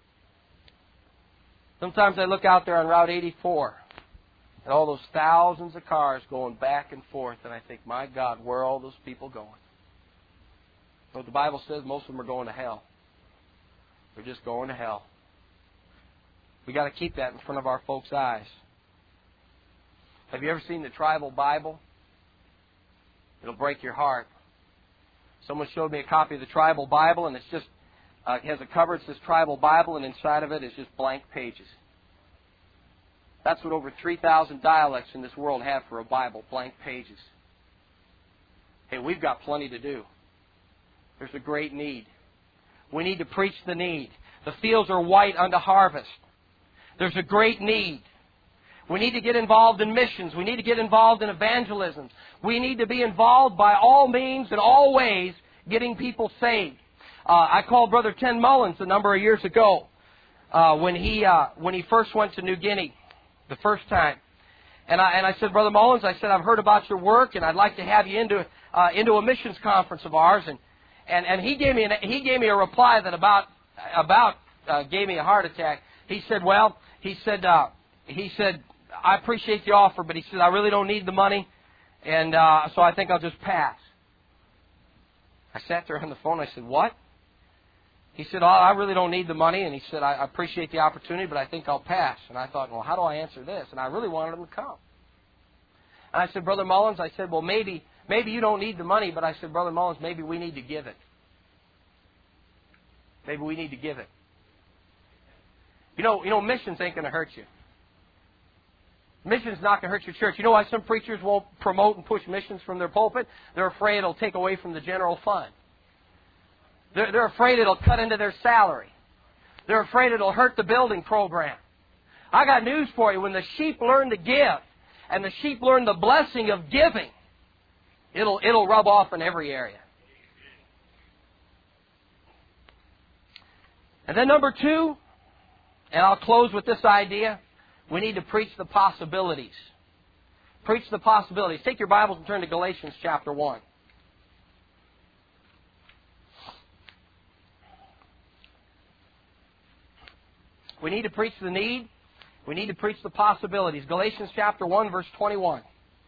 Sometimes I look out there on Route 84 and all those thousands of cars going back and forth, and I think, my God, where are all those people going? But the Bible says most of them are going to hell. They're just going to hell. We've got to keep that in front of our folks' eyes. Have you ever seen the tribal Bible? It'll break your heart. Someone showed me a copy of the tribal Bible, and it's just it has a cover. It says Tribal Bible, and inside of it is just blank pages. That's what over 3,000 dialects in this world have for a Bible, blank pages. Hey, we've got plenty to do. There's a great need. We need to preach the need. The fields are white unto harvest. There's a great need. We need to get involved in missions. We need to get involved in evangelism. We need to be involved by all means and all ways getting people saved. I called Brother Ken Mullins a number of years ago when he first went to New Guinea the first time. And I said, Brother Mullins, I said, I've heard about your work, and I'd like to have you into a missions conference of ours. And he gave me a reply that about gave me a heart attack. He said, I appreciate the offer, but he said, I really don't need the money, and so I think I'll just pass. I sat there on the phone. I said, what? He said, I really don't need the money, and he said, I appreciate the opportunity, but I think I'll pass. And I thought, well, how do I answer this? And I really wanted him to come. And I said, Brother Mullins, I said, well, maybe you don't need the money, but I said, Brother Mullins, maybe we need to give it. Maybe we need to give it. You know, missions ain't going to hurt you. Missions not going to hurt your church. You know why some preachers won't promote and push missions from their pulpit? They're afraid it'll take away from the general fund. They're afraid it'll cut into their salary. They're afraid it'll hurt the building program. I got news for you. When the sheep learn to give, and the sheep learn the blessing of giving, it'll rub off in every area. And then number 2, and I'll close with this idea, we need to preach the possibilities. Preach the possibilities. Take your Bibles and turn to Galatians chapter 1. We need to preach the need. We need to preach the possibilities. Galatians chapter 1, verse 21.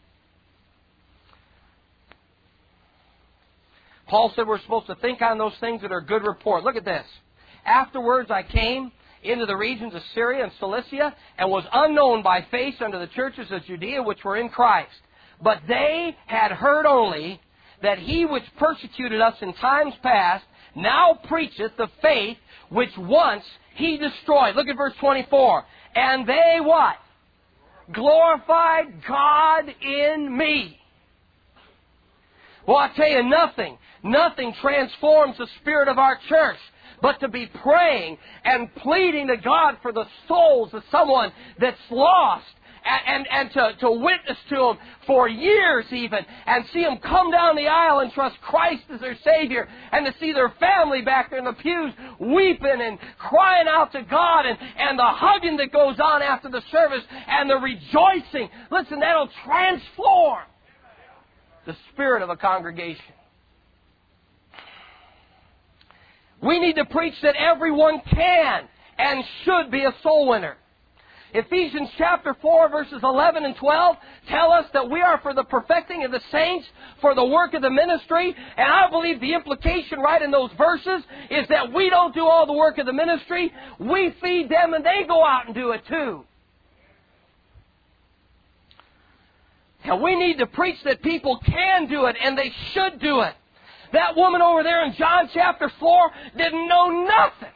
Paul said we're supposed to think on those things that are good report. Look at this. Afterwards I came into the regions of Syria and Cilicia, and was unknown by face unto the churches of Judea which were in Christ. But they had heard only that he which persecuted us in times past now preacheth the faith which once he destroyed. Look at verse 24. And they what? Glorified God in me. Well, I tell you, nothing transforms the spirit of our church but to be praying and pleading to God for the souls of someone that's lost, and to witness to them for years even, and see them come down the aisle and trust Christ as their Savior, and to see their family back there in the pews weeping and crying out to God, and the hugging that goes on after the service, and the rejoicing. Listen, that'll transform the spirit of a congregation. We need to preach that everyone can and should be a soul winner. Ephesians chapter 4, verses 11 and 12 tell us that we are for the perfecting of the saints, for the work of the ministry. And I believe the implication right in those verses is that we don't do all the work of the ministry. We feed them and they go out and do it too. And we need to preach that people can do it and they should do it. That woman over there in John chapter 4 didn't know nothing.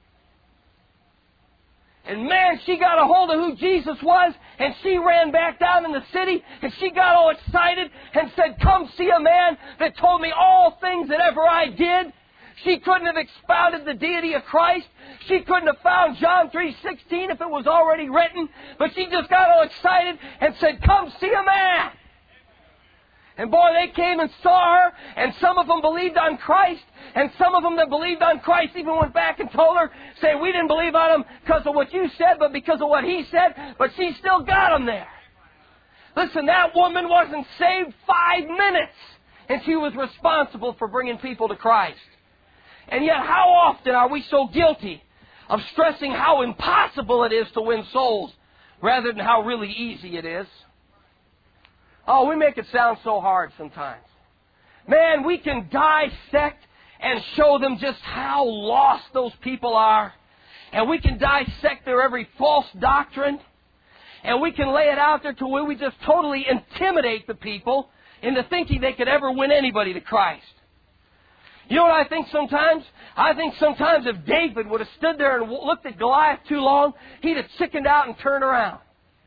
And man, she got a hold of who Jesus was, and she ran back down in the city, and she got all excited and said, come see a man that told me all things that ever I did. She couldn't have expounded the deity of Christ. She couldn't have found John 3:16 if it was already written. But she just got all excited and said, come see a man. And boy, they came and saw her, and some of them believed on Christ, and some of them that believed on Christ even went back and told her, say, we didn't believe on him because of what you said, but because of what he said, but she still got him there. Listen, that woman wasn't saved 5 minutes, and she was responsible for bringing people to Christ. And yet, how often are we so guilty of stressing how impossible it is to win souls rather than how really easy it is. Oh, we make it sound so hard sometimes. Man, we can dissect and show them just how lost those people are. And we can dissect their every false doctrine. And we can lay it out there to where we just totally intimidate the people into thinking they could ever win anybody to Christ. You know what I think sometimes? I think sometimes if David would have stood there and looked at Goliath too long, he'd have chickened out and turned around.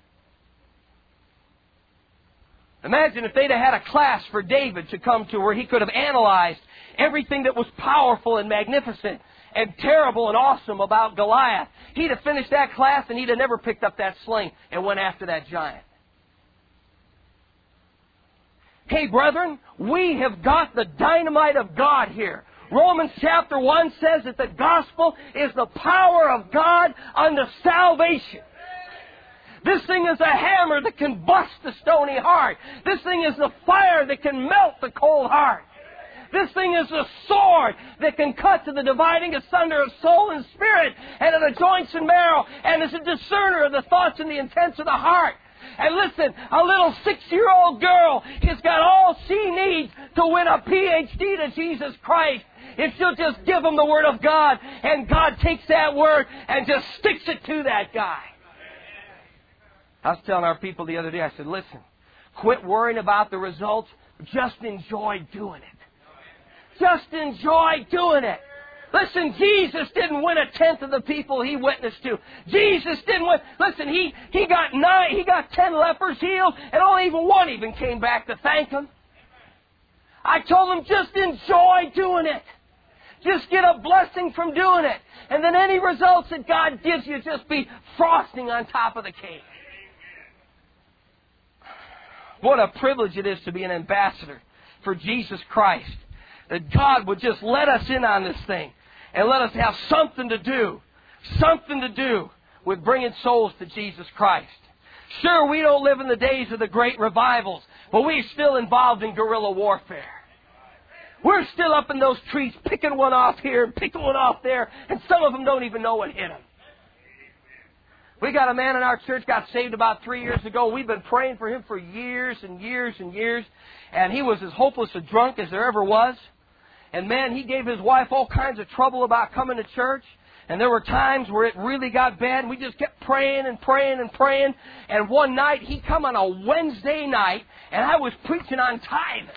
Imagine if they'd have had a class for David to come to where he could have analyzed everything that was powerful and magnificent and terrible and awesome about Goliath. He'd have finished that class and he'd have never picked up that sling and went after that giant. Hey, brethren, we have got the dynamite of God here. Romans chapter 1 says that the gospel is the power of God unto salvation. This thing is a hammer that can bust the stony heart. This thing is the fire that can melt the cold heart. This thing is a sword that can cut to the dividing asunder of soul and spirit and of the joints and marrow, and is a discerner of the thoughts and the intents of the heart. And listen, a little 6-year-old girl has got all she needs to win a PhD to Jesus Christ if she'll just give him the Word of God, and God takes that Word and just sticks it to that guy. I was telling our people the other day, I said, listen, quit worrying about the results. Just enjoy doing it. Just enjoy doing it. Listen, Jesus didn't win 1/10 of the people He witnessed to. Jesus didn't win. Listen, he got 10 lepers healed, and only even one even came back to thank Him. I told him, just enjoy doing it. Just get a blessing from doing it. And then any results that God gives you, just be frosting on top of the cake. What a privilege it is to be an ambassador for Jesus Christ. That God would just let us in on this thing and let us have something to do with bringing souls to Jesus Christ. Sure, we don't live in the days of the great revivals, but we're still involved in guerrilla warfare. We're still up in those trees picking one off here and picking one off there, and some of them don't even know what hit them. We got a man in our church got saved about 3 years ago. We've been praying for him for years and years and years. And he was as hopeless a drunk as there ever was. And man, he gave his wife all kinds of trouble about coming to church. And there were times where it really got bad. And we just kept praying and praying and praying. And one night, he come on a Wednesday night. And I was preaching on tithing.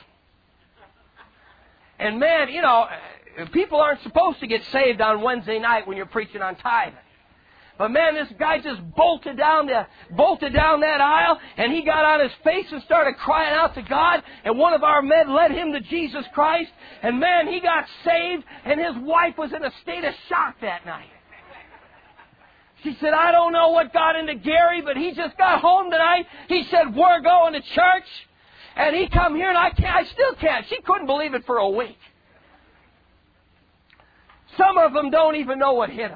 And man, you know, people aren't supposed to get saved on Wednesday night when you're preaching on tithing. But man, this guy just bolted down that aisle, and he got on his face and started crying out to God, and one of our men led him to Jesus Christ, and man, he got saved, and his wife was in a state of shock that night. She said, I don't know what got into Gary, but he just got home tonight. He said, we're going to church, and he come here, and I still can't. She couldn't believe it for a week. Some of them don't even know what hit them.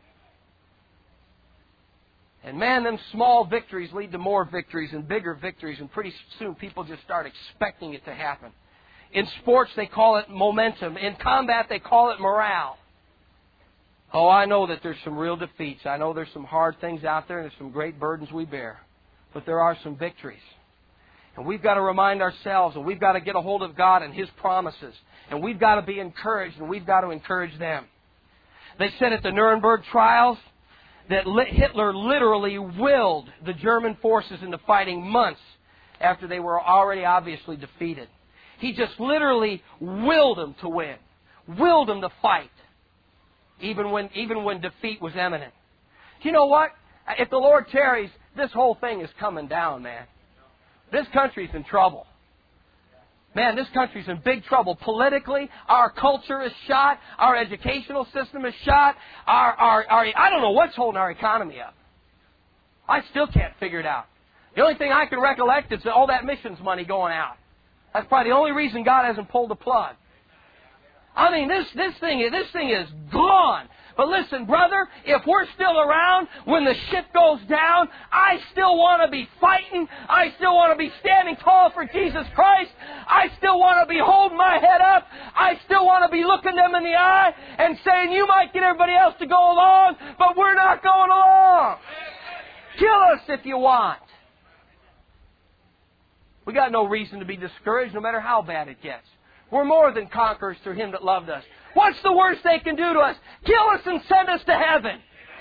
And man, them small victories lead to more victories and bigger victories, and pretty soon people just start expecting it to happen. In sports, they call it momentum. In combat, they call it morale. Oh, I know that there's some real defeats. I know there's some hard things out there, and there's some great burdens we bear. But there are some victories. And we've got to remind ourselves, and we've got to get a hold of God and His promises. And we've got to be encouraged, and we've got to encourage them. They said at the Nuremberg trials that Hitler literally willed the German forces into fighting months after they were already obviously defeated. He just literally willed them to win, willed them to fight, even when defeat was imminent. You know what? If the Lord tarries, this whole thing is coming down, man. This country's in trouble. Man, this country's in big trouble. Politically, our culture is shot. Our educational system is shot. I don't know what's holding our economy up. I still can't figure it out. The only thing I can recollect is all that missions money going out. That's probably the only reason God hasn't pulled the plug. I mean, this thing is gone. But listen, brother, if we're still around when the ship goes down, I still want to be fighting. I still want to be standing tall for Jesus Christ. I still want to be holding my head up. I still want to be looking them in the eye and saying, you might get everybody else to go along, but we're not going along. Kill us if you want. We got no reason to be discouraged no matter how bad it gets. We're more than conquerors through Him that loved us. What's the worst they can do to us? Kill us and send us to heaven.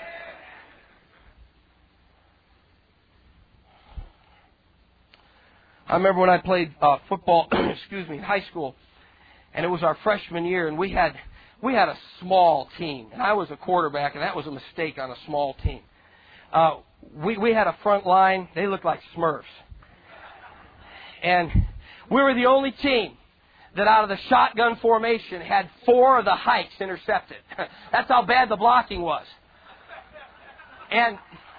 I remember when I played football, in high school, and it was our freshman year, and we had a small team, and I was a quarterback, and that was a mistake on a small team. We had a front line; they looked like Smurfs, and we were the only team that out of the shotgun formation had 4 of the hikes intercepted. That's how bad the blocking was. And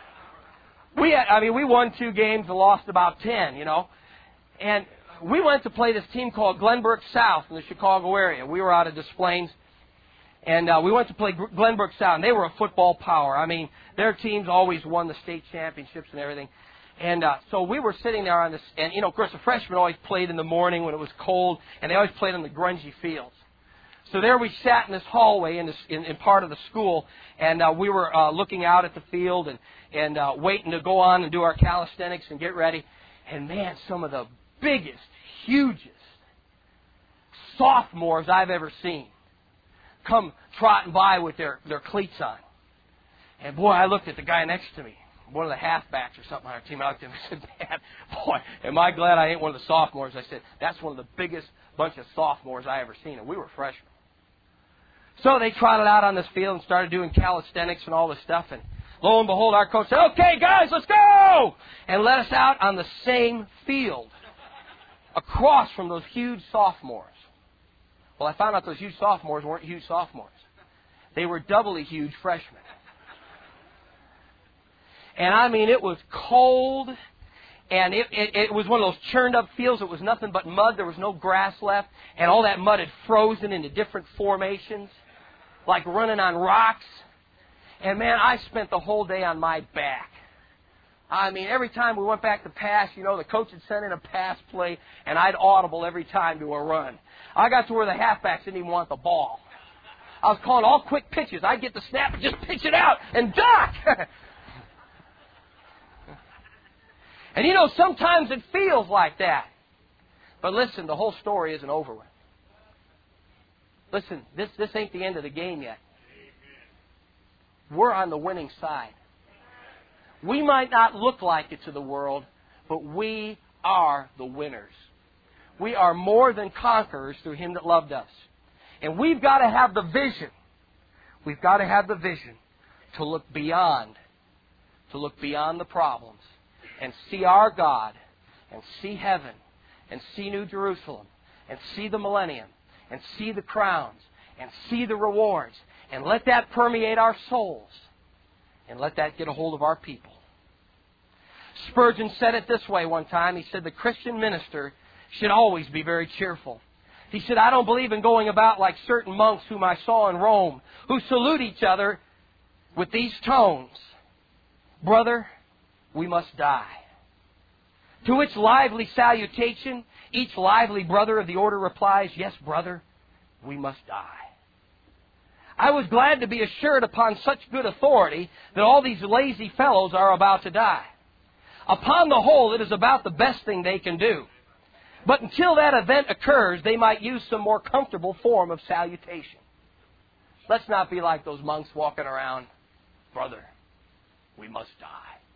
we won 2 games and lost about 10, And we went to play this team called Glenbrook South in the Chicago area. We were out of Des Plaines. And we went to play Glenbrook South, and they were a football power. I mean, their teams always won the state championships and everything. And so we were sitting there on this, and, of course, the freshmen always played in the morning when it was cold, and they always played on the grungy fields. So there we sat in this hallway in part of the school, and we were looking out at the field and waiting to go on and do our calisthenics and get ready. And, man, some of the biggest, hugest sophomores I've ever seen come trotting by with their cleats on. And, boy, I looked at the guy next to me, one of the halfbacks or something on our team. I looked at him and said, man, boy, am I glad I ain't one of the sophomores. I said, that's one of the biggest bunch of sophomores I ever seen, and we were freshmen. So they trotted out on this field and started doing calisthenics and all this stuff, and lo and behold, our coach said, okay, guys, let's go! And let us out on the same field across from those huge sophomores. Well, I found out those huge sophomores weren't huge sophomores. They were doubly huge freshmen. And I mean, it was cold, and it was one of those churned up fields. It was nothing but mud. There was no grass left, and all that mud had frozen into different formations, like running on rocks. And man, I spent the whole day on my back. I mean, every time we went back to pass, the coach had sent in a pass play, and I'd audible every time to a run. I got to where the halfbacks didn't even want the ball. I was calling all quick pitches. I'd get the snap and just pitch it out and duck. And sometimes it feels like that. But listen, the whole story isn't over with. Listen, this ain't the end of the game yet. We're on the winning side. We might not look like it to the world, but we are the winners. We are more than conquerors through Him that loved us. And we've got to have the vision. We've got to have the vision to look beyond the problems and see our God and see heaven and see New Jerusalem and see the millennium and see the crowns and see the rewards, and let that permeate our souls, and let that get a hold of our people. Spurgeon said it this way one time. He said the Christian minister should always be very cheerful. He said, I don't believe in going about like certain monks whom I saw in Rome, who salute each other with these tones: brother, we must die. To which lively salutation, each lively brother of the order replies, yes, brother, we must die. I was glad to be assured upon such good authority that all these lazy fellows are about to die. Upon the whole, it is about the best thing they can do. But until that event occurs, they might use some more comfortable form of salutation. Let's not be like those monks walking around, brother, we must die.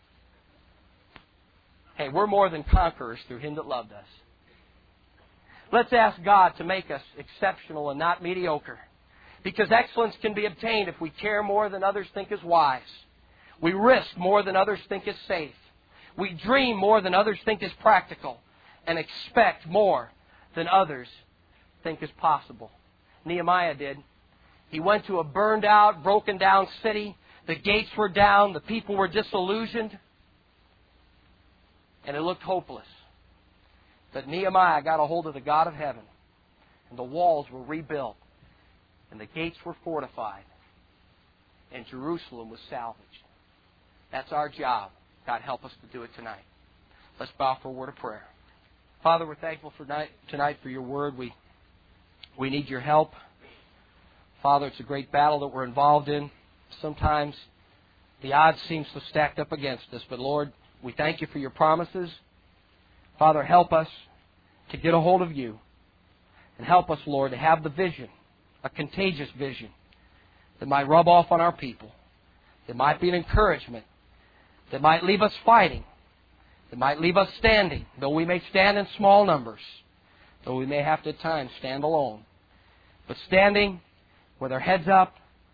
Hey, we're more than conquerors through Him that loved us. Let's ask God to make us exceptional and not mediocre. Because excellence can be obtained if we care more than others think is wise. We risk more than others think is safe. We dream more than others think is practical. And expect more than others think is possible. Nehemiah did. He went to a burned out, broken down city. The gates were down. The people were disillusioned. And it looked hopeless. But Nehemiah got a hold of the God of heaven. And the walls were rebuilt. And the gates were fortified. and Jerusalem was salvaged. That's our job. God, help us to do it tonight. Let's bow for a word of prayer. Father, we're thankful for tonight for your word. We need your help. Father, it's a great battle that we're involved in. Sometimes the odds seem so stacked up against us. But Lord, we thank you for your promises. Father, help us to get a hold of you. And help us, Lord, to have the vision, a contagious vision, that might rub off on our people, that might be an encouragement, that might leave us fighting, that might leave us standing, though we may stand in small numbers, though we may have to at times stand alone. But standing with our heads up,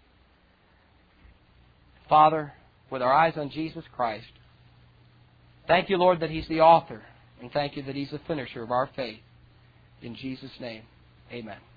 Father, with our eyes on Jesus Christ. Thank you, Lord, that He's the author, and thank you that He's the finisher of our faith. In Jesus' name, amen.